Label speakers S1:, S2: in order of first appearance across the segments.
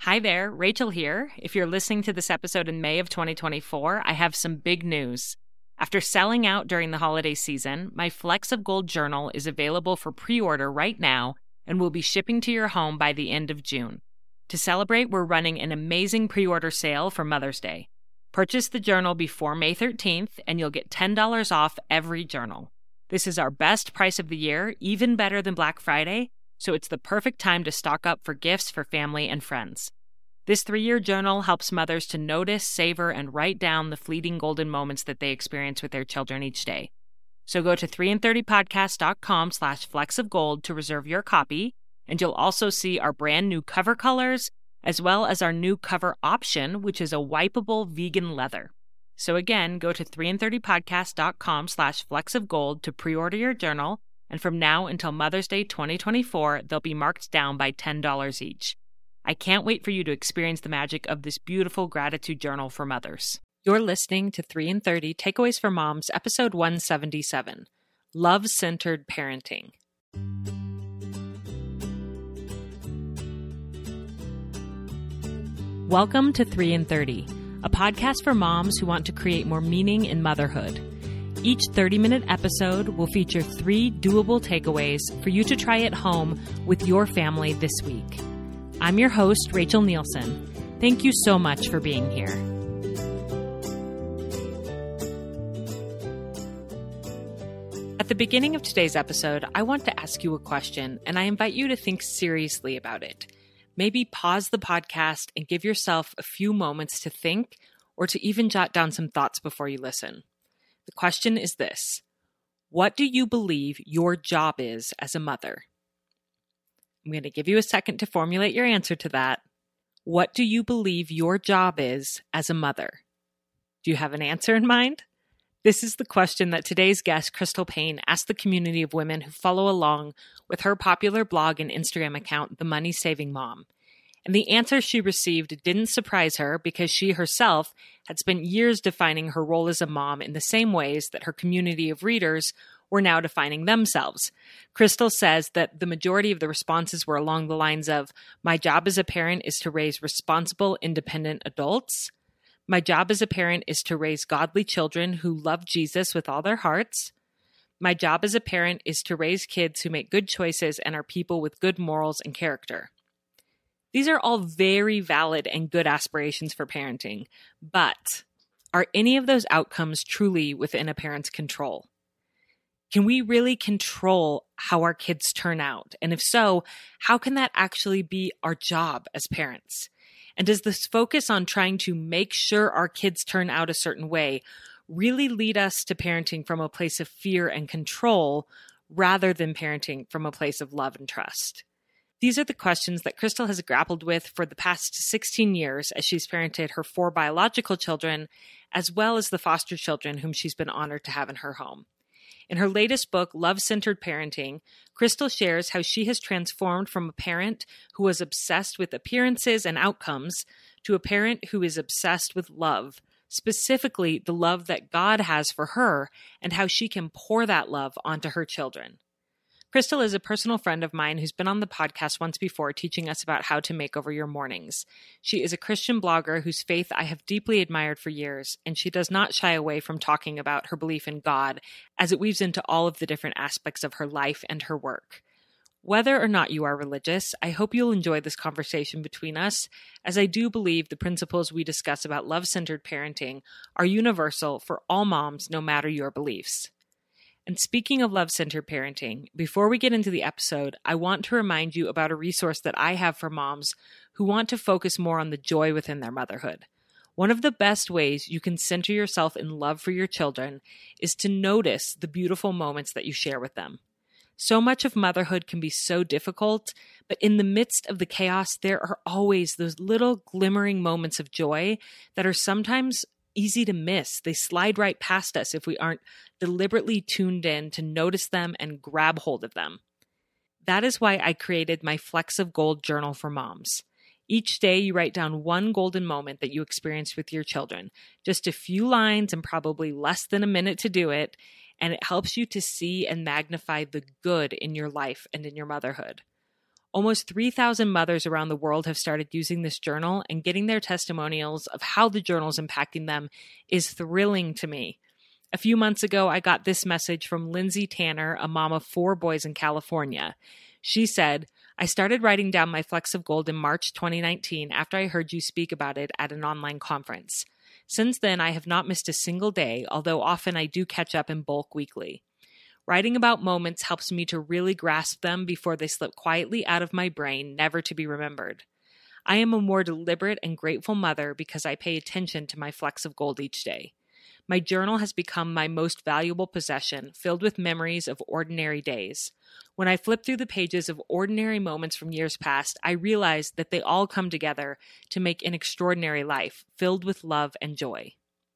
S1: Hi there, Rachel here. If you're listening to this episode in May of 2024, I have some big news. After selling out during the holiday season, my Flecks of Gold journal is available for pre-order right now and will be shipping to your home by the end of June. To celebrate, we're running an amazing pre-order sale for Mother's Day. Purchase the journal before May 13th and you'll get $10 off every journal. This is our best price of the year, even better than Black Friday, so it's the perfect time to stock up for gifts for family and friends. This 3-year journal helps mothers to notice, savor, and write down the fleeting golden moments that they experience with their children each day. So go to 3in30podcast.com/flecksofgold to reserve your copy, and you'll also see our brand new cover colors, as well as our new cover option, which is a wipeable vegan leather. So again, go to 3in30podcast.com/flecksofgold to pre-order your journal, and from now until Mother's Day 2024, they'll be marked down by $10 each. I can't wait for you to experience the magic of this beautiful gratitude journal for mothers. You're listening to 3 in 30 Takeaways for Moms, episode 177, Love-Centered Parenting. Welcome to 3 in 30, a podcast for moms who want to create more meaning in motherhood. Each 30-minute episode will feature 3 doable takeaways for you to try at home with your family this week. I'm your host, Rachel Nielsen. Thank you so much for being here. At the beginning of today's episode, I want to ask you a question, and I invite you to think seriously about it. Maybe pause the podcast and give yourself a few moments to think, or to even jot down some thoughts before you listen. The question is this: what do you believe your job is as a mother? I'm going to give you a second to formulate your answer to that. What do you believe your job is as a mother? Do you have an answer in mind? This is the question that today's guest, Crystal Paine, asked the community of women who follow along with her popular blog and Instagram account, The Money Saving Mom. And the answer she received didn't surprise her because she herself had spent years defining her role as a mom in the same ways that her community of readers were now defining themselves. Crystal says that the majority of the responses were along the lines of, my job as a parent is to raise responsible, independent adults. My job as a parent is to raise godly children who love Jesus with all their hearts. My job as a parent is to raise kids who make good choices and are people with good morals and character. These are all very valid and good aspirations for parenting, but are any of those outcomes truly within a parent's control? Can we really control how our kids turn out? And if so, how can that actually be our job as parents? And does this focus on trying to make sure our kids turn out a certain way really lead us to parenting from a place of fear and control rather than parenting from a place of love and trust? These are the questions that Crystal has grappled with for the past 16 years as she's parented her 4 biological children, as well as the foster children whom she's been honored to have in her home. In her latest book, Love-Centered Parenting, Crystal shares how she has transformed from a parent who was obsessed with appearances and outcomes to a parent who is obsessed with love, specifically the love that God has for her and how she can pour that love onto her children. Crystal is a personal friend of mine who's been on the podcast once before teaching us about how to make over your mornings. She is a Christian blogger whose faith I have deeply admired for years, and she does not shy away from talking about her belief in God as it weaves into all of the different aspects of her life and her work. Whether or not you are religious, I hope you'll enjoy this conversation between us, as I do believe the principles we discuss about love-centered parenting are universal for all moms, no matter your beliefs. And speaking of love-centered parenting, before we get into the episode, I want to remind you about a resource that I have for moms who want to focus more on the joy within their motherhood. One of the best ways you can center yourself in love for your children is to notice the beautiful moments that you share with them. So much of motherhood can be so difficult, but in the midst of the chaos, there are always those little glimmering moments of joy that are sometimes easy to miss. They slide right past us if we aren't deliberately tuned in to notice them and grab hold of them. That is why I created my Flecks of Gold journal for moms. Each day you write down one golden moment that you experienced with your children, just a few lines and probably less than a minute to do it, and it helps you to see and magnify the good in your life and in your motherhood. Almost 3,000 mothers around the world have started using this journal, and getting their testimonials of how the journal is impacting them is thrilling to me. A few months ago, I got this message from Lindsay Tanner, a mom of 4 boys in California. She said, "I started writing down my flecks of gold in March 2019 after I heard you speak about it at an online conference. Since then, I have not missed a single day, although often I do catch up in bulk weekly. Writing about moments helps me to really grasp them before they slip quietly out of my brain, never to be remembered. I am a more deliberate and grateful mother because I pay attention to my flecks of gold each day. My journal has become my most valuable possession, filled with memories of ordinary days. When I flip through the pages of ordinary moments from years past, I realize that they all come together to make an extraordinary life, filled with love and joy."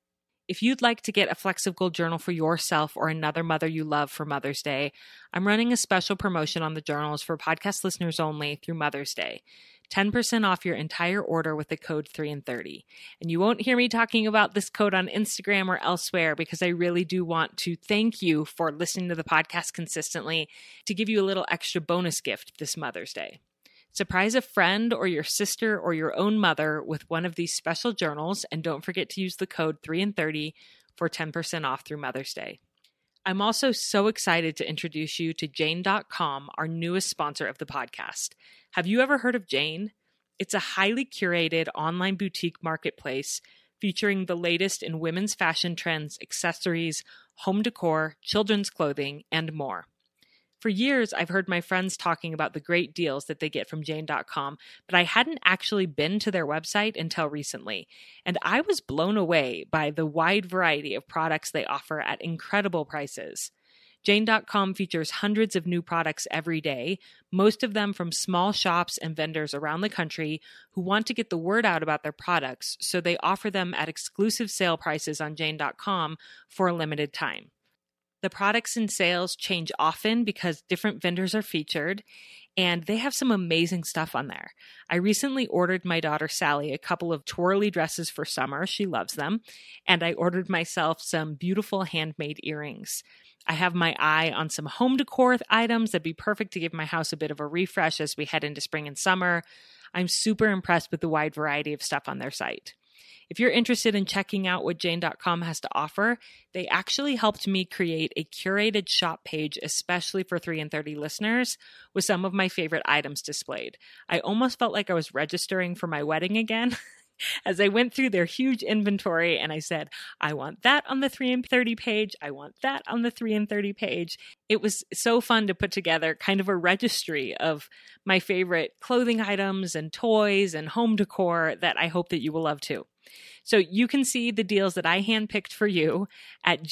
S1: If you'd like to get a Flecks of Gold journal for yourself or another mother you love for Mother's Day, I'm running a special promotion on the journals for podcast listeners only through Mother's Day. 10% off your entire order with the code 3in30. And you won't hear me talking about this code on Instagram or elsewhere because I really do want to thank you for listening to the podcast consistently to give you a little extra bonus gift this Mother's Day. Surprise a friend or your sister or your own mother with one of these special journals, and don't forget to use the code 3in30 for 10% off through Mother's Day. I'm also so excited to introduce you to Jane.com, our newest sponsor of the podcast. Have you ever heard of Jane? It's a highly curated online boutique marketplace featuring the latest in women's fashion trends, accessories, home decor, children's clothing, and more. For years, I've heard my friends talking about the great deals that they get from Jane.com, but I hadn't actually been to their website until recently, and I was blown away by the wide variety of products they offer at incredible prices. Jane.com features hundreds of new products every day, most of them from small shops and vendors around the country who want to get the word out about their products, so they offer them at exclusive sale prices on Jane.com for a limited time. The products and sales change often because different vendors are featured, and they have some amazing stuff on there. I recently ordered my daughter Sally a couple of twirly dresses for summer. She loves them. And I ordered myself some beautiful handmade earrings. I have my eye on some home decor items that'd be perfect to give my house a bit of a refresh as we head into spring and summer. I'm super impressed with the wide variety of stuff on their site. If you're interested in checking out what Jane.com has to offer, they actually helped me create a curated shop page especially for 3in30 listeners with some of my favorite items displayed. I almost felt like I was registering for my wedding again as I went through their huge inventory and I said, I want that on the 3in30 page. I want that on the 3in30 page. It was so fun to put together kind of a registry of my favorite clothing items and toys and home decor that I hope that you will love too. So you can see the deals that I handpicked for you at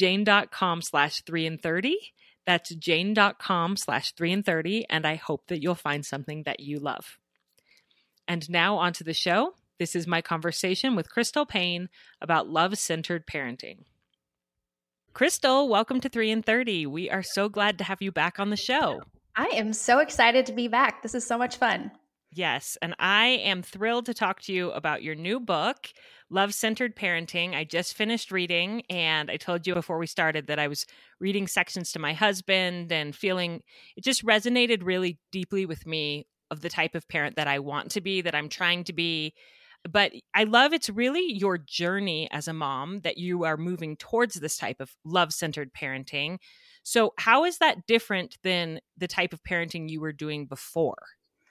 S1: jane.com/3in30. That's jane.com/3in30. And I hope that you'll find something that you love. And now onto the show. This is my conversation with Crystal Paine about love-centered parenting. Crystal, welcome to 3in30. We are so glad to have you back on the show.
S2: I am so excited to be back. This is so much fun.
S1: Yes, and I am thrilled to talk to you about your new book, Love-Centered Parenting. I just finished reading, and I told you before we started that I was reading sections to my husband and feeling it just resonated really deeply with me of the type of parent that I want to be, that I'm trying to be. But I love it's really your journey as a mom that you are moving towards this type of love-centered parenting. So how is that different than the type of parenting you were doing before?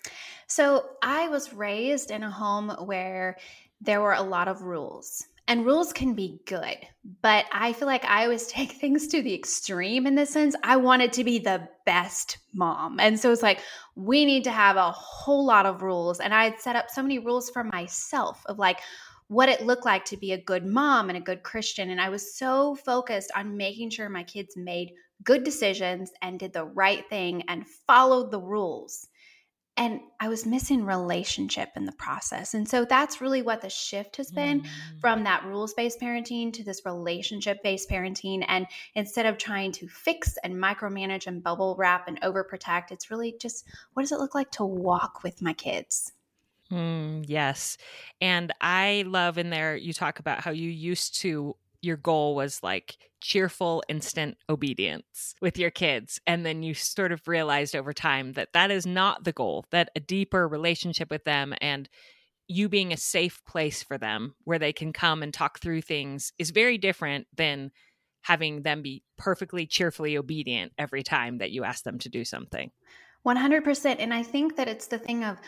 S2: So I was raised in a home where there were a lot of rules, and rules can be good, but I feel like I always take things to the extreme in this sense. I wanted to be the best mom. And so it's like, we need to have a whole lot of rules. And I had set up so many rules for myself of like what it looked like to be a good mom and a good Christian. And I was so focused on making sure my kids made good decisions and did the right thing and followed the rules. And I was missing relationship in the process. And so that's really what the shift has been from that rules-based parenting to this relationship-based parenting. And instead of trying to fix and micromanage and bubble wrap and overprotect, it's really just, what does it look like to walk with my kids?
S1: Yes. And I love in there, you talk about how you used to your goal was like cheerful, instant obedience with your kids. And then you sort of realized over time that that is not the goal, that a deeper relationship with them and you being a safe place for them where they can come and talk through things is very different than having them be perfectly cheerfully obedient every time that you ask them to do something.
S2: 100%. And I think that it's the thing of,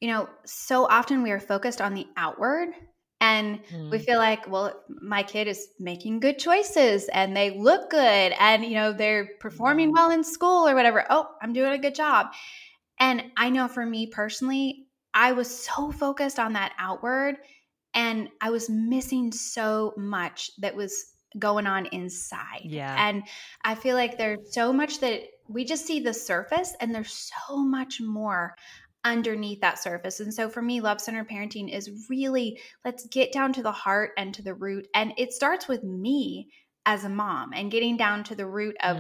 S2: so often we are focused on the outward and we feel like, well, my kid is making good choices and they look good and, they're performing well in school or whatever. Oh, I'm doing a good job. And I know for me personally, I was so focused on that outward and I was missing so much that was going on inside.
S1: Yeah.
S2: And I feel like there's so much that we just see the surface and there's so much more underneath that surface. And so for me, love centered parenting is really, let's get down to the heart and to the root. And it starts with me as a mom and getting down to the root of,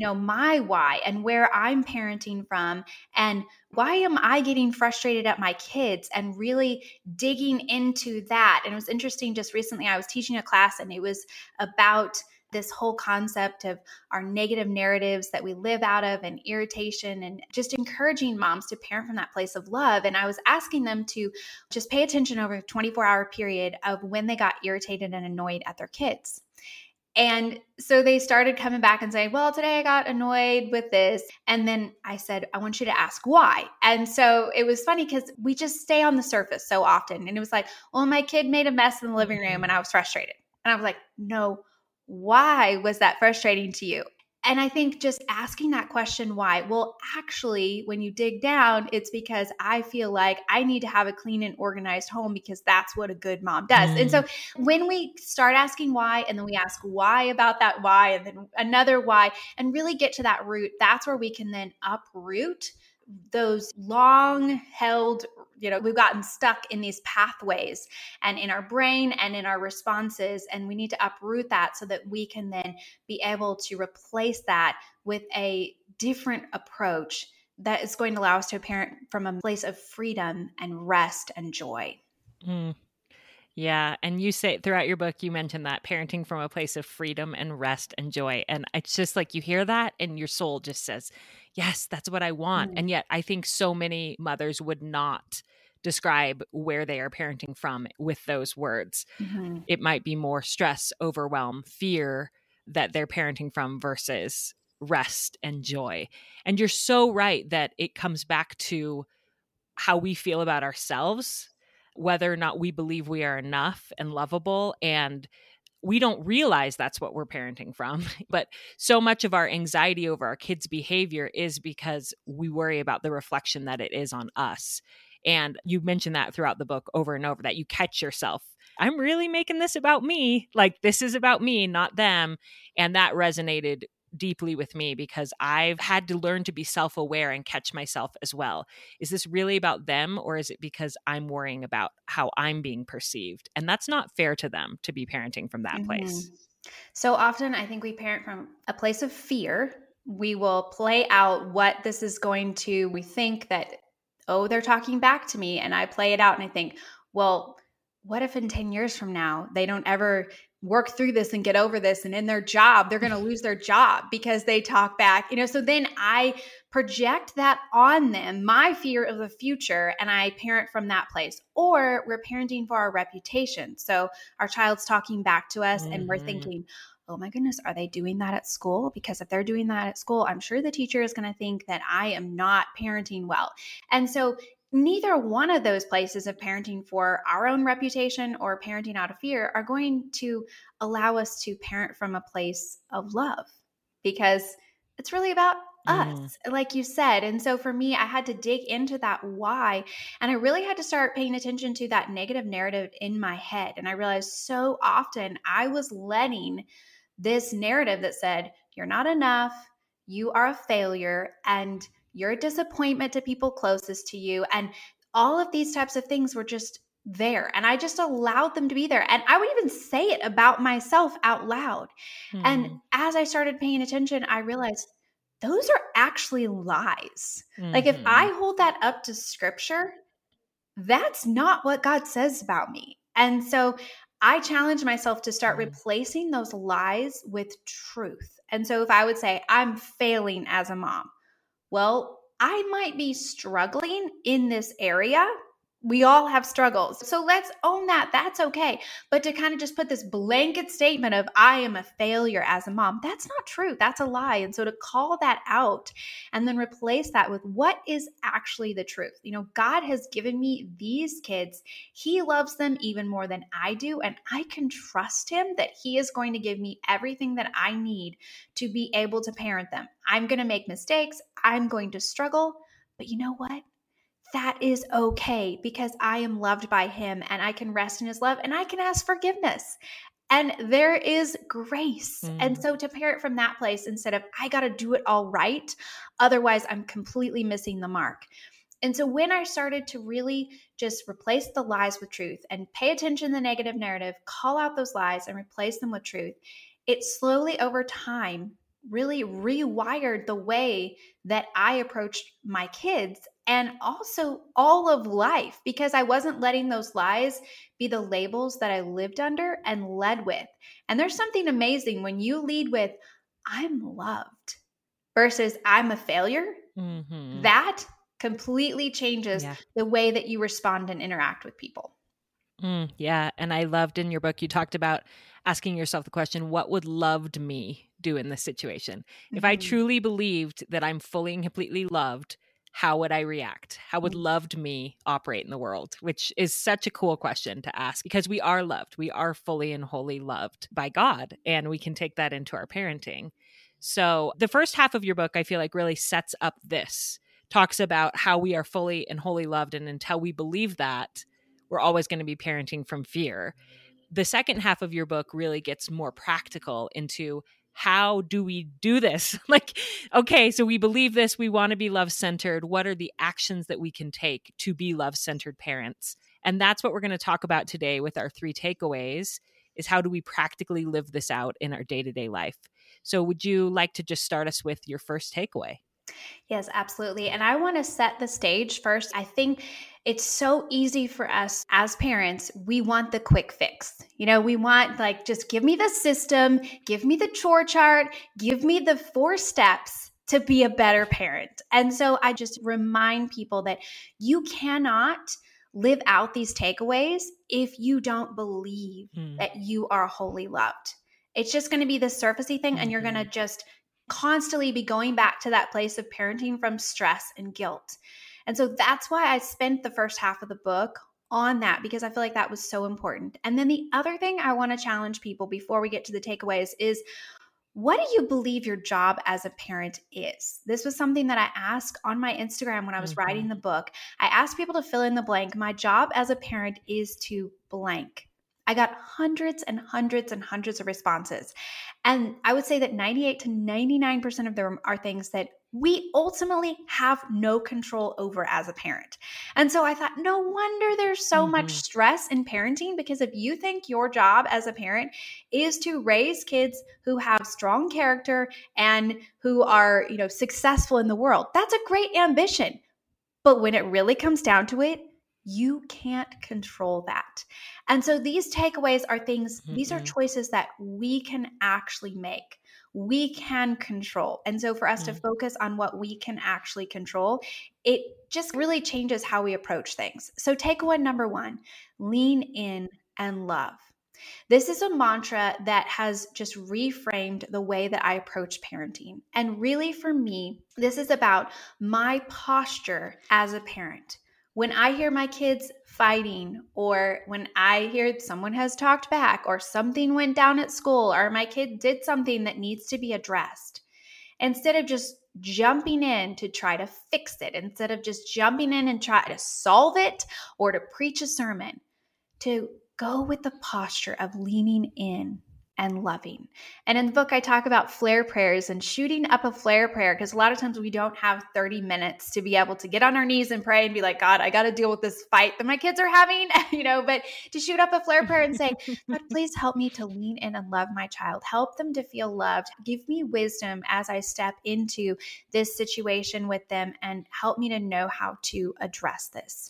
S2: my why and where I'm parenting from and why am I getting frustrated at my kids and really digging into that. And it was interesting, just recently I was teaching a class and it was about this whole concept of our negative narratives that we live out of and irritation and just encouraging moms to parent from that place of love. And I was asking them to just pay attention over a 24-hour period of when they got irritated and annoyed at their kids. And so they started coming back and saying, well, today I got annoyed with this. And then I said, I want you to ask why. And so it was funny because we just stay on the surface so often. And it was like, well, my kid made a mess in the living room and I was frustrated. And I was like, no, why was that frustrating to you? And I think just asking that question, why? Well, actually, when you dig down, it's because I feel like I need to have a clean and organized home because that's what a good mom does. And so when we start asking why, and then we ask why about that why, and then another why, and really get to that root, that's where we can then uproot those long held, we've gotten stuck in these pathways and in our brain and in our responses. And we need to uproot that so that we can then be able to replace that with a different approach that is going to allow us to parent from a place of freedom and rest and joy.
S1: Yeah. And you say throughout your book, you mentioned that parenting from a place of freedom and rest and joy. And it's just like you hear that and your soul just says, yes, that's what I want. And yet I think so many mothers would not describe where they are parenting from with those words. It might be more stress, overwhelm, fear that they're parenting from versus rest and joy. And you're so right that it comes back to how we feel about ourselves, whether or not we believe we are enough and lovable. And we don't realize that's what we're parenting from. But so much of our anxiety over our kids' behavior is because we worry about the reflection that it is on us. And you mentioned that throughout the book over and over, that you catch yourself. I'm really making this about me. Like, this is about me, not them. And that resonated deeply with me because I've had to learn to be self-aware and catch myself as well. Is this really about them, or is it because I'm worrying about how I'm being perceived? And that's not fair to them to be parenting from that place.
S2: So often I think we parent from a place of fear. We will play out what this is going to, we think that, oh, they're talking back to me. And I play it out and I think, well, what if in 10 years from now, they don't ever work through this and get over this, and in their job, they're going to lose their job because they talk back, so then I project that on them, my fear of the future, and I parent from that place. Or we're parenting for our reputation. So our child's talking back to us and we're thinking, oh my goodness, are they doing that at school? Because if they're doing that at school, I'm sure the teacher is going to think that I am not parenting well. And so neither one of those places of parenting for our own reputation or parenting out of fear are going to allow us to parent from a place of love, because it's really about us, like you said. And so for me, I had to dig into that why, and I really had to start paying attention to that negative narrative in my head. And I realized so often I was letting this narrative that said, you're not enough, you are a failure, and you're a disappointment to people closest to you. And all of these types of things were just there. And I just allowed them to be there. And I would even say it about myself out loud. And as I started paying attention, I realized those are actually lies. Like if I hold that up to scripture, that's not what God says about me. And so I challenge myself to start replacing those lies with truth. And so if I would say, I'm failing as a mom, well, I might be struggling in this area. We all have struggles. So let's own that. That's okay. But to kind of just put this blanket statement of I am a failure as a mom, that's not true. That's a lie. And so to call that out and then replace that with what is actually the truth. God has given me these kids. He loves them even more than I do. And I can trust him that he is going to give me everything that I need to be able to parent them. I'm going to make mistakes. I'm going to struggle. But you know what? That is okay because I am loved by him and I can rest in his love and I can ask forgiveness. And there is grace. And so to parent from that place instead of, I got to do it all right, otherwise I'm completely missing the mark. And so when I started to really just replace the lies with truth and pay attention to the negative narrative, call out those lies and replace them with truth, it slowly over time really rewired the way that I approached my kids and also all of life, because I wasn't letting those lies be the labels that I lived under and led with. And there's something amazing when you lead with, I'm loved versus I'm a failure. That completely changes the way that you respond and interact with people.
S1: Yeah. And I loved in your book, you talked about asking yourself the question, what would loved me do in this situation? If I truly believed that I'm fully and completely loved, how would I react? How would loved me operate in the world? Which is such a cool question to ask because we are loved. We are fully and wholly loved by God, and we can take that into our parenting. So the first half of your book, I feel like really sets up this, talks about how we are fully and wholly loved. And until we believe that, we're always going to be parenting from fear. The second half of your book really gets more practical into how do we do this? Like, okay, so we believe this, we want to be love-centered. What are the actions that we can take to be love-centered parents? And that's what we're going to talk about today with our 3 takeaways, is how do we practically live this out in our day-to-day life? So would you like to just start us with your first takeaway?
S2: Yes, absolutely. And I want to set the stage first. I think it's so easy for us as parents. We want the quick fix. We want just give me the system, give me the chore chart, give me the 4 steps to be a better parent. And so I just remind people that you cannot live out these takeaways if you don't believe that you are wholly loved. It's just going to be the surfacey thing, and you're going to just constantly be going back to that place of parenting from stress and guilt. And so that's why I spent the first half of the book on that, because I feel like that was so important. And then the other thing I want to challenge people before we get to the takeaways is, what do you believe your job as a parent is? This was something that I asked on my Instagram when I was writing the book. I asked people to fill in the blank. My job as a parent is to blank. I got hundreds and hundreds and hundreds of responses. And I would say that 98 to 99% of them are things that we ultimately have no control over as a parent. And so I thought, no wonder there's so much stress in parenting, because if you think your job as a parent is to raise kids who have strong character and who are, successful in the world, that's a great ambition. But when it really comes down to it, you can't control that. And so these takeaways are things, these are choices that we can actually make. We can control. And so for us to focus on what we can actually control, it just really changes how we approach things. So takeaway number 1, lean in and love. This is a mantra that has just reframed the way that I approach parenting. And really for me, this is about my posture as a parent. When I hear my kids fighting, or when I hear someone has talked back, or something went down at school, or my kid did something that needs to be addressed, instead of just jumping in to try to fix it, instead of just jumping in and try to solve it or to preach a sermon, to go with the posture of leaning in and loving. And in the book, I talk about flare prayers and shooting up a flare prayer, because a lot of times we don't have 30 minutes to be able to get on our knees and pray and be like, God, I got to deal with this fight that my kids are having, but to shoot up a flare prayer and say, God, please help me to lean in and love my child. Help them to feel loved. Give me wisdom as I step into this situation with them, and help me to know how to address this.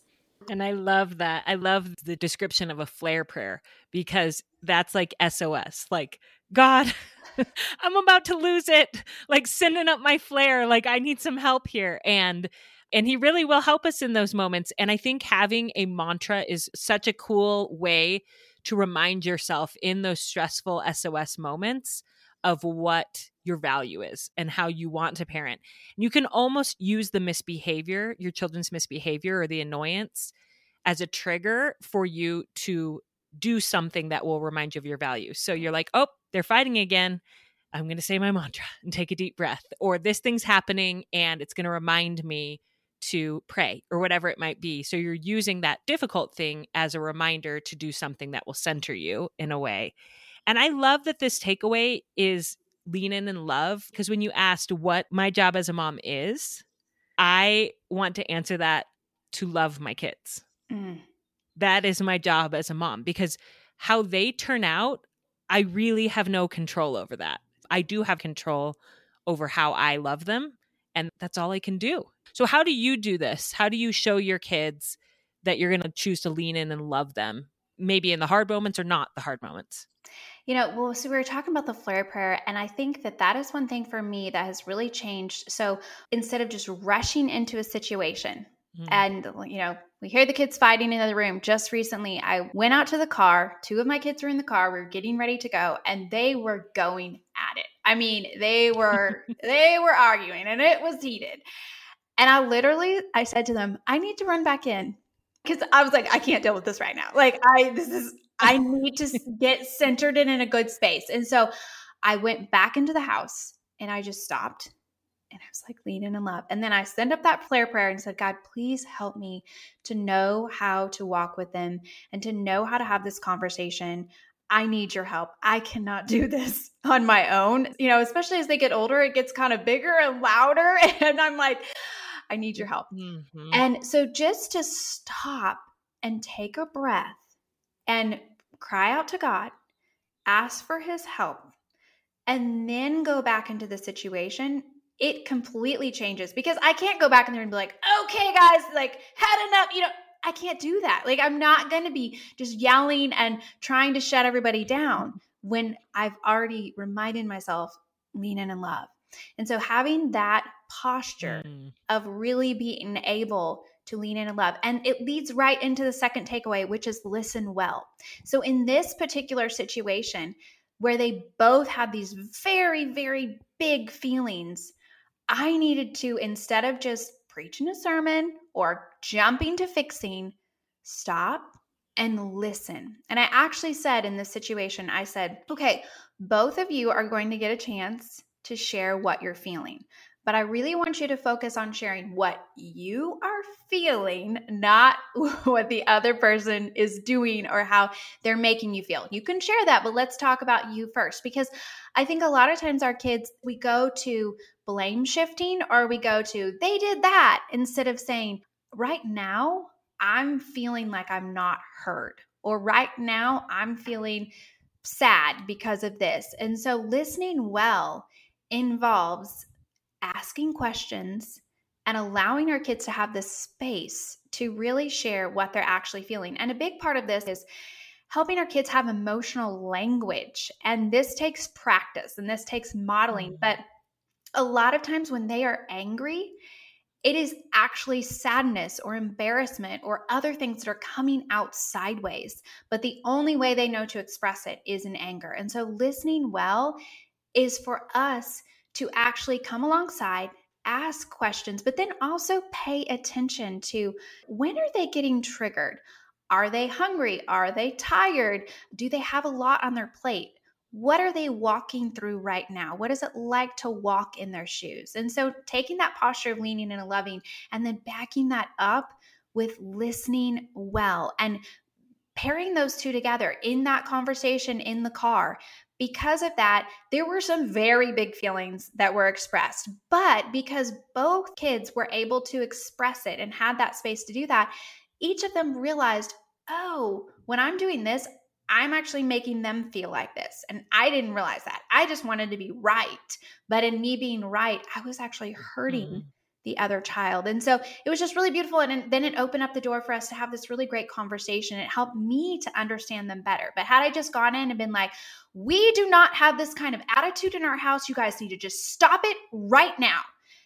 S1: And I love that. I love the description of a flare prayer because that's like SOS. Like, God, I'm about to lose it. Like sending up my flare. Like I need some help here. And he really will help us in those moments. And I think having a mantra is such a cool way to remind yourself in those stressful SOS moments of what your value is and how you want to parent. And you can almost use the misbehavior, your children's misbehavior or the annoyance as a trigger for you to do something that will remind you of your value. So you're like, oh, they're fighting again. I'm going to say my mantra and take a deep breath. Or this thing's happening and it's going to remind me to pray or whatever it might be. So you're using that difficult thing as a reminder to do something that will center you in a way. And I love that this takeaway is lean in and love, because when you asked what my job as a mom is, I want to answer that to love my kids.
S2: Mm.
S1: That is my job as a mom, because how they turn out, I really have no control over that. I do have control over how I love them, and that's all I can do. So how do you do this? How do you show your kids that you're going to choose to lean in and love them, maybe in the hard moments or not the hard moments?
S2: Well, so we were talking about the flare prayer, and I think that that is one thing for me that has really changed. So instead of just rushing into a situation, and we hear the kids fighting in the other room. Just recently, I went out to the car. Two of my kids were in the car. We were getting ready to go, and they were going at it. I mean, they were arguing, and it was heated. And I said to them, I need to run back in, because I was like, I can't deal with this right now. Like, I need to get centered in a good space. And so I went back into the house and I just stopped and I was like, lean in and love. And then I sent up that flare prayer and said, God, please help me to know how to walk with them and to know how to have this conversation. I need your help. I cannot do this on my own. Especially as they get older, it gets kind of bigger and louder. And I'm like, I need your help.
S1: Mm-hmm.
S2: And so just to stop and take a breath and cry out to God, ask for his help, and then go back into the situation, it completely changes, because I can't go back in there and be like, okay, guys, like had enough. I can't do that. Like, I'm not going to be just yelling and trying to shut everybody down when I've already reminded myself, lean in and love. And so having that posture of really being able to lean in and love. And it leads right into the second takeaway, which is listen well. So in this particular situation where they both had these very, very big feelings, I needed to, instead of just preaching a sermon or jumping to fixing, stop and listen. And I actually said in this situation, I said, okay, both of you are going to get a chance to share what you're feeling. But I really want you to focus on sharing what you are feeling, not what the other person is doing or how they're making you feel. You can share that, but let's talk about you first. Because I think a lot of times our kids, we go to blame shifting, or we go to, they did that, instead of saying, right now, I'm feeling like I'm not heard. Or right now, I'm feeling sad because of this. And so listening well involves asking questions and allowing our kids to have this space to really share what they're actually feeling. And a big part of this is helping our kids have emotional language. And this takes practice and this takes modeling. But a lot of times when they are angry, it is actually sadness or embarrassment or other things that are coming out sideways. But the only way they know to express it is in anger. And so listening well is for us to actually come alongside, ask questions, but then also pay attention to, when are they getting triggered? Are they hungry? Are they tired? Do they have a lot on their plate? What are they walking through right now? What is it like to walk in their shoes? And so taking that posture of leaning and loving, and then backing that up with listening well, and pairing those two together in that conversation in the car. Because of that, there were some very big feelings that were expressed. But because both kids were able to express it and had that space to do that, each of them realized, oh, when I'm doing this, I'm actually making them feel like this. And I didn't realize that. I just wanted to be right. But in me being right, I was actually hurting the other child. And so it was just really beautiful. And then it opened up the door for us to have this really great conversation. It helped me to understand them better. But had I just gone in and been like, we do not have this kind of attitude in our house, you guys need to just stop it right now,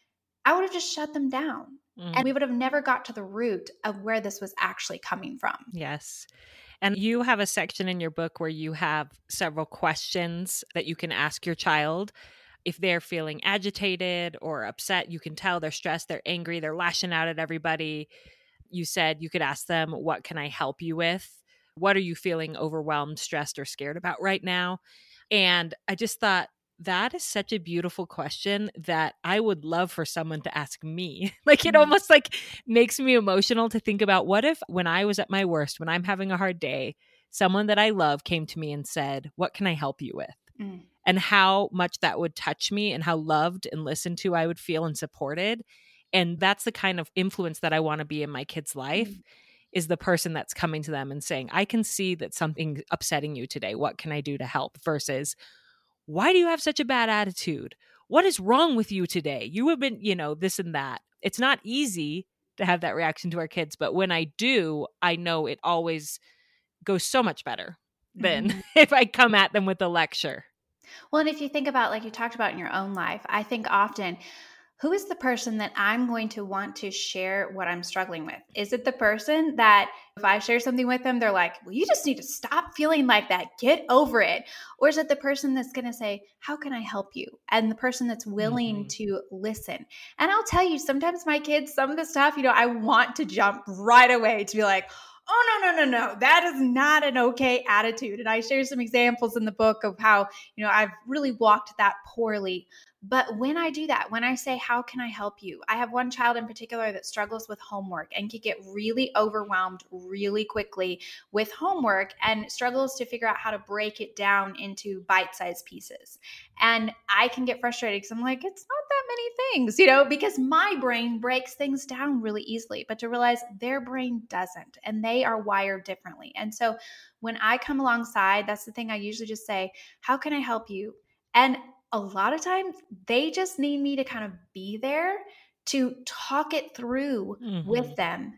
S2: I would have just shut them down. And we would have never got to the root of where this was actually coming from.
S1: Yes. And you have a section in your book where you have several questions that you can ask your child. If they're feeling agitated or upset, you can tell they're stressed, they're angry, they're lashing out at everybody. You said you could ask them, what can I help you with? What are you feeling overwhelmed, stressed, or scared about right now? And I just thought, that is such a beautiful question that I would love for someone to ask me. Like it almost like makes me emotional to think about, what if when I was at my worst, when I'm having a hard day, someone that I love came to me and said, what can I help you with? And how much that would touch me and how loved and listened to I would feel and supported. And that's the kind of influence that I want to be in my kid's life, is the person that's coming to them and saying, I can see that something's upsetting you today. What can I do to help? Versus, why do you have such a bad attitude? What is wrong with you today? You have been, this and that. It's not easy to have that reaction to our kids, but when I do, I know it always goes so much better than if I come at them with a lecture.
S2: Well, and if you think about, like you talked about in your own life, I think often, who is the person that I'm going to want to share what I'm struggling with? Is it the person that if I share something with them, they're like, well, you just need to stop feeling like that. Get over it. Or is it the person that's going to say, how can I help you? And the person that's willing to listen. And I'll tell you, sometimes my kids, some of the stuff, I want to jump right away to be like, oh, no. That is not an okay attitude. And I share some examples in the book of how, I've really walked that poorly. But when I do that, when I say, how can I help you? I have one child in particular that struggles with homework and can get really overwhelmed really quickly with homework and struggles to figure out how to break it down into bite-sized pieces. And I can get frustrated because I'm like, it's not that many things, because my brain breaks things down really easily, but to realize their brain doesn't, and they are wired differently. And so when I come alongside, that's the thing I usually just say, how can I help you? And a lot of times they just need me to kind of be there to talk it through with them.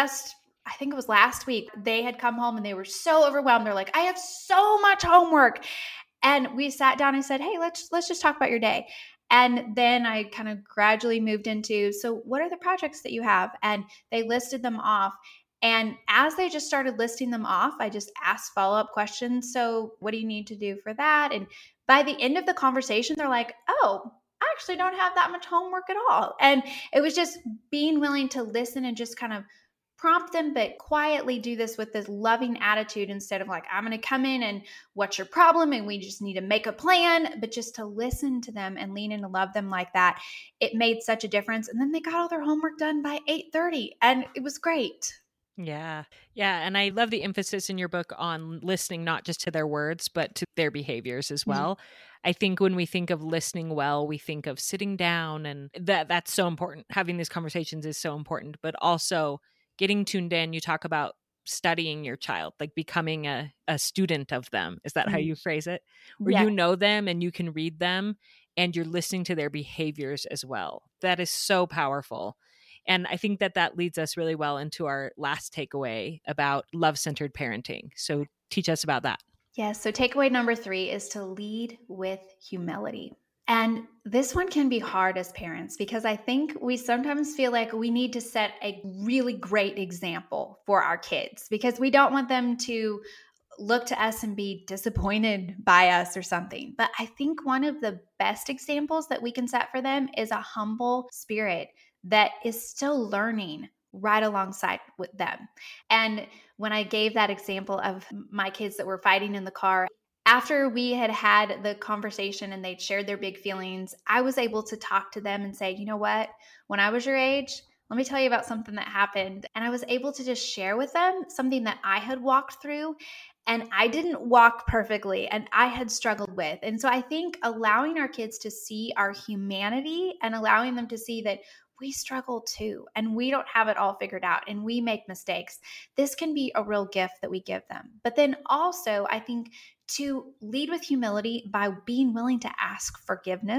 S2: I think it was last week, they had come home and they were so overwhelmed. They're like, I have so much homework. And we sat down and said, hey, let's just talk about your day. And then I kind of gradually moved into, so what are the projects that you have? And they listed them off. And as they just started listing them off, I just asked follow-up questions. So what do you need to do for that? And by the end of the conversation, they're like, oh, I actually don't have that much homework at all. And it was just being willing to listen and just kind of prompt them, but quietly do this with this loving attitude instead of like, I'm going to come in and what's your problem? And we just need to make a plan, but just to listen to them and lean in to love them like that. It made such a difference. And then they got all their homework done by 8:30 and it was great.
S1: Yeah. Yeah. And I love the emphasis in your book on listening, not just to their words, but to their behaviors as well. I think when we think of listening well, we think of sitting down, and that's so important. Having these conversations is so important, but also getting tuned in. You talk about studying your child, like becoming a student of them. Is that how you phrase it? Where you know them and you can read them and you're listening to their behaviors as well. That is so powerful. And I think that leads us really well into our last takeaway about love-centered parenting. So teach us about that.
S2: Yes. So takeaway number 3 is to lead with humility. And this one can be hard as parents because I think we sometimes feel like we need to set a really great example for our kids because we don't want them to look to us and be disappointed by us or something. But I think one of the best examples that we can set for them is a humble spirit that is still learning right alongside with them. And when I gave that example of my kids that were fighting in the car, after we had the conversation and they'd shared their big feelings, I was able to talk to them and say, you know what, when I was your age, let me tell you about something that happened. And I was able to just share with them something that I had walked through and I didn't walk perfectly and I had struggled with. And so I think allowing our kids to see our humanity and allowing them to see that we struggle too, and we don't have it all figured out, and we make mistakes. This can be a real gift that we give them. But then also, I think to lead with humility by being willing to ask forgiveness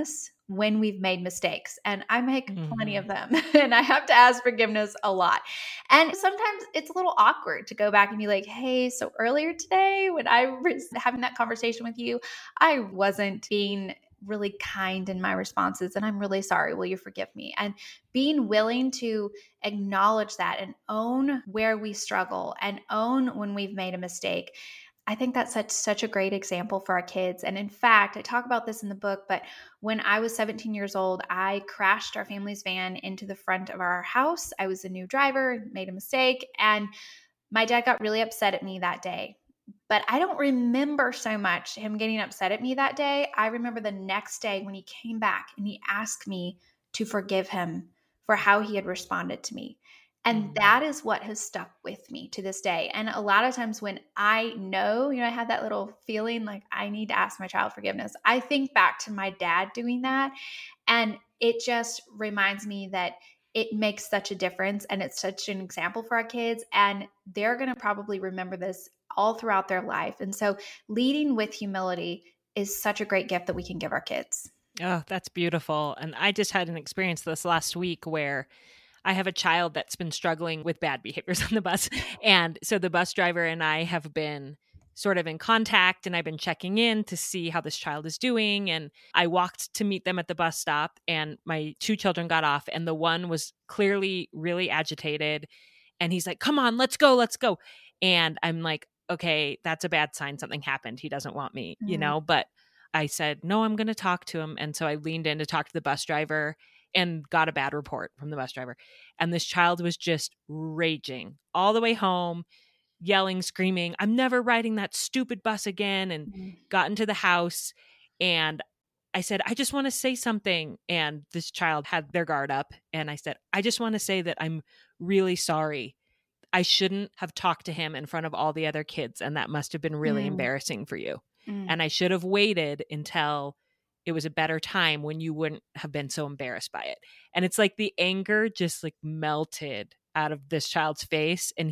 S2: when we've made mistakes, and I make plenty
S1: Mm-hmm.
S2: of them, and I have to ask forgiveness a lot. And sometimes it's a little awkward to go back and be like, hey, so earlier today when I was having that conversation with you, I wasn't being really kind in my responses, and I'm really sorry. Will you forgive me? And being willing to acknowledge that and own where we struggle and own when we've made a mistake. I think that's such a great example for our kids. And in fact, I talk about this in the book, but when I was 17 years old, I crashed our family's van into the front of our house. I was a new driver, made a mistake, and my dad got really upset at me that day. But I don't remember so much him getting upset at me that day. I remember the next day when he came back and he asked me to forgive him for how he had responded to me. And that is what has stuck with me to this day. And a lot of times when I know, I have that little feeling like I need to ask my child forgiveness, I think back to my dad doing that. And it just reminds me that it makes such a difference and it's such an example for our kids. And they're going to probably remember this all throughout their life. And so leading with humility is such a great gift that we can give our kids.
S1: Oh, that's beautiful. And I just had an experience this last week where I have a child that's been struggling with bad behaviors on the bus. And so the bus driver and I have been sort of in contact, and I've been checking in to see how this child is doing. And I walked to meet them at the bus stop, and my two children got off, and the one was clearly really agitated. And he's like, come on, let's go, let's go. And I'm like, okay, that's a bad sign. Something happened. He doesn't want me, but I said, no, I'm going to talk to him. And so I leaned in to talk to the bus driver and got a bad report from the bus driver. And this child was just raging all the way home, yelling, screaming, I'm never riding that stupid bus again, and got into the house. And I said, I just want to say something. And this child had their guard up. And I said, I just want to say that I'm really sorry. I shouldn't have talked to him in front of all the other kids. And that must have been really embarrassing for you. And I should have waited until it was a better time when you wouldn't have been so embarrassed by it. And it's like the anger just like melted out of this child's face. And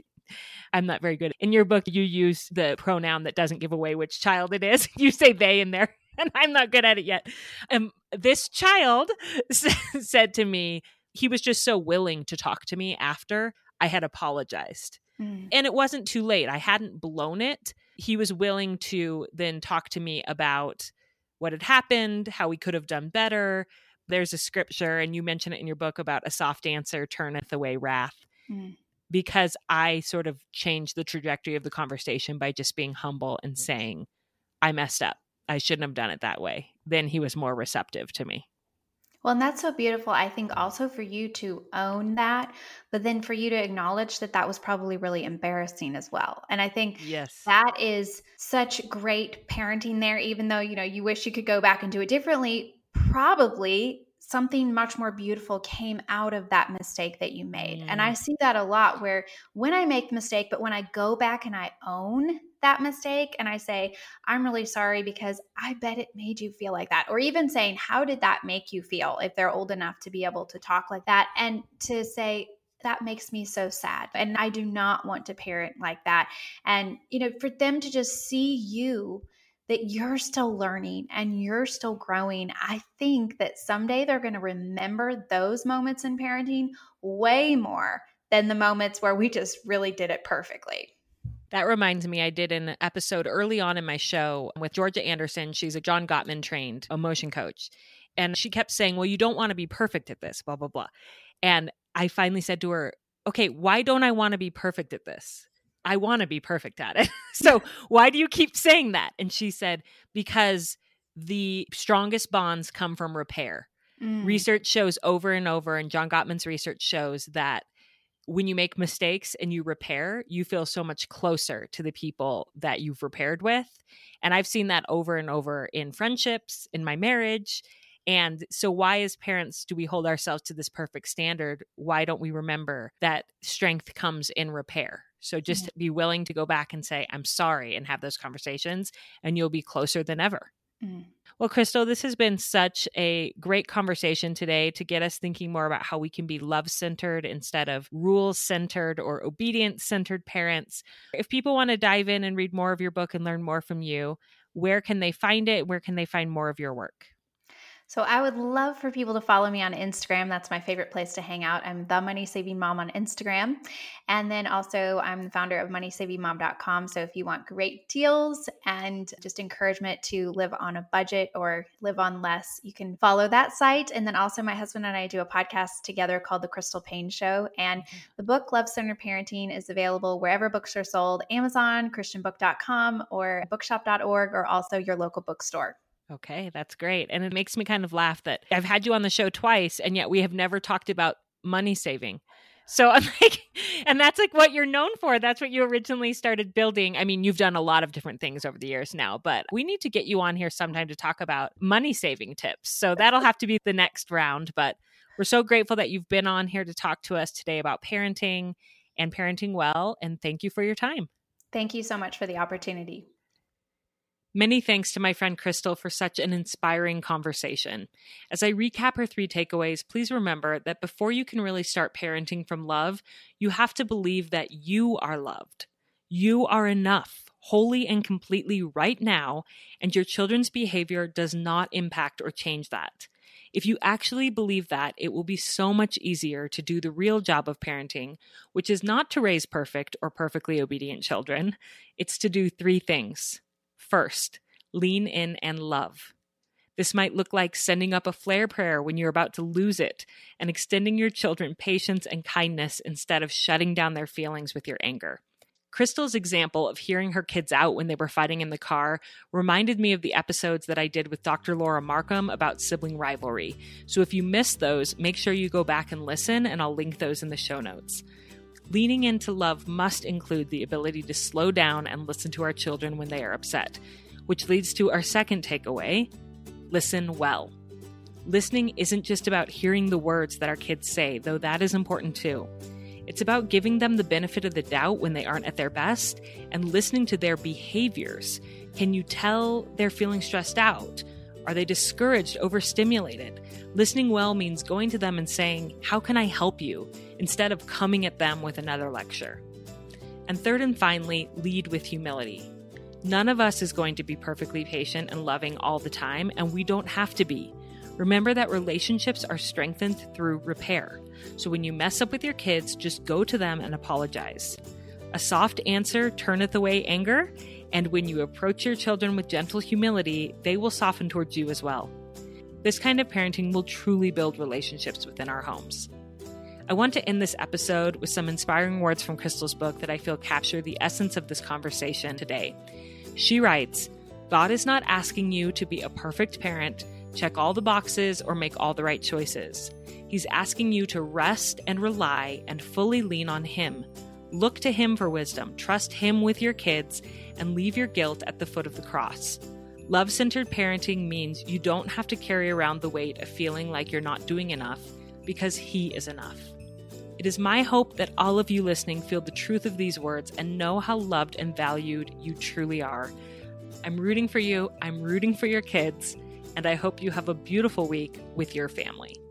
S1: I'm not very good. In your book, you use the pronoun that doesn't give away which child it is. You say they in there, and I'm not good at it yet. This child said to me, he was just so willing to talk to me after I had apologized. And it wasn't too late. I hadn't blown it. He was willing to then talk to me about what had happened, how we could have done better. There's a scripture, and you mention it in your book, about a soft answer turneth away wrath. Because I sort of changed the trajectory of the conversation by just being humble and saying, I messed up. I shouldn't have done it that way. Then he was more receptive to me.
S2: Well, and that's so beautiful. I think also for you to own that, but then for you to acknowledge that that was probably really embarrassing as well. And I think that is such great parenting there, even though, you wish you could go back and do it differently. Probably something much more beautiful came out of that mistake that you made. And I see that a lot where when I make the mistake, but when I go back and I own that mistake and I say, I'm really sorry because I bet it made you feel like that. Or even saying, how did that make you feel, if they're old enough to be able to talk like that, and to say, that makes me so sad. And I do not want to parent like that. And, for them to just see you, that you're still learning and you're still growing. I think that someday they're going to remember those moments in parenting way more than the moments where we just really did it perfectly.
S1: That reminds me, I did an episode early on in my show with Georgia Anderson. She's a John Gottman trained emotion coach. And she kept saying, well, you don't want to be perfect at this, blah, blah, blah. And I finally said to her, okay, why don't I want to be perfect at this? I want to be perfect at it. So why do you keep saying that? And she said, because the strongest bonds come from repair. Research shows over and over, and John Gottman's research shows that when you make mistakes and you repair, you feel so much closer to the people that you've repaired with. And I've seen that over and over in friendships, in my marriage. And so why, as parents, do we hold ourselves to this perfect standard? Why don't we remember that strength comes in repair? So just be willing to go back and say, I'm sorry, and have those conversations, and you'll be closer than ever. Well, Crystal, this has been such a great conversation today to get us thinking more about how we can be love-centered instead of rules-centered or obedience-centered parents. If people want to dive in and read more of your book and learn more from you, where can they find it? Where can they find more of your work?
S2: So I would love for people to follow me on Instagram. That's my favorite place to hang out. I'm the Money Saving Mom on Instagram. And then also I'm the founder of moneysavingmom.com. So if you want great deals and just encouragement to live on a budget or live on less, you can follow that site. And then also my husband and I do a podcast together called The Crystal Paine Show. And the book Love Centered Parenting is available wherever books are sold, Amazon, christianbook.com, or bookshop.org, or also your local bookstore.
S1: Okay, that's great. And it makes me kind of laugh that I've had you on the show twice, and yet we have never talked about money saving. So I'm like, and that's like what you're known for. That's what you originally started building. I mean, you've done a lot of different things over the years now, but we need to get you on here sometime to talk about money saving tips. So that'll have to be the next round. But we're so grateful that you've been on here to talk to us today about parenting and parenting well. And thank you for your time.
S2: Thank you so much for the opportunity.
S1: Many thanks to my friend Crystal for such an inspiring conversation. As I recap her 3 takeaways, please remember that before you can really start parenting from love, you have to believe that you are loved. You are enough, wholly and completely right now, and your children's behavior does not impact or change that. If you actually believe that, it will be so much easier to do the real job of parenting, which is not to raise perfect or perfectly obedient children. It's to do 3 things. First, lean in and love. This might look like sending up a flare prayer when you're about to lose it and extending your children patience and kindness instead of shutting down their feelings with your anger. Crystal's example of hearing her kids out when they were fighting in the car reminded me of the episodes that I did with Dr. Laura Markham about sibling rivalry. So if you missed those, make sure you go back and listen, and I'll link those in the show notes. Leaning into love must include the ability to slow down and listen to our children when they are upset, which leads to our second takeaway: listen well. Listening isn't just about hearing the words that our kids say, though that is important too. It's about giving them the benefit of the doubt when they aren't at their best and listening to their behaviors. Can you tell they're feeling stressed out? Are they discouraged, overstimulated? Listening well means going to them and saying, "How can I help you?" instead of coming at them with another lecture. And third and finally, lead with humility. None of us is going to be perfectly patient and loving all the time, and we don't have to be. Remember that relationships are strengthened through repair. So when you mess up with your kids, just go to them and apologize. A soft answer turneth away anger, and when you approach your children with gentle humility, they will soften towards you as well. This kind of parenting will truly build relationships within our homes. I want to end this episode with some inspiring words from Crystal's book that I feel capture the essence of this conversation today. She writes, "God is not asking you to be a perfect parent, check all the boxes, or make all the right choices. He's asking you to rest and rely and fully lean on Him. Look to Him for wisdom, trust Him with your kids, and leave your guilt at the foot of the cross." Love-centered parenting means you don't have to carry around the weight of feeling like you're not doing enough, because He is enough. It is my hope that all of you listening feel the truth of these words and know how loved and valued you truly are. I'm rooting for you, I'm rooting for your kids, and I hope you have a beautiful week with your family.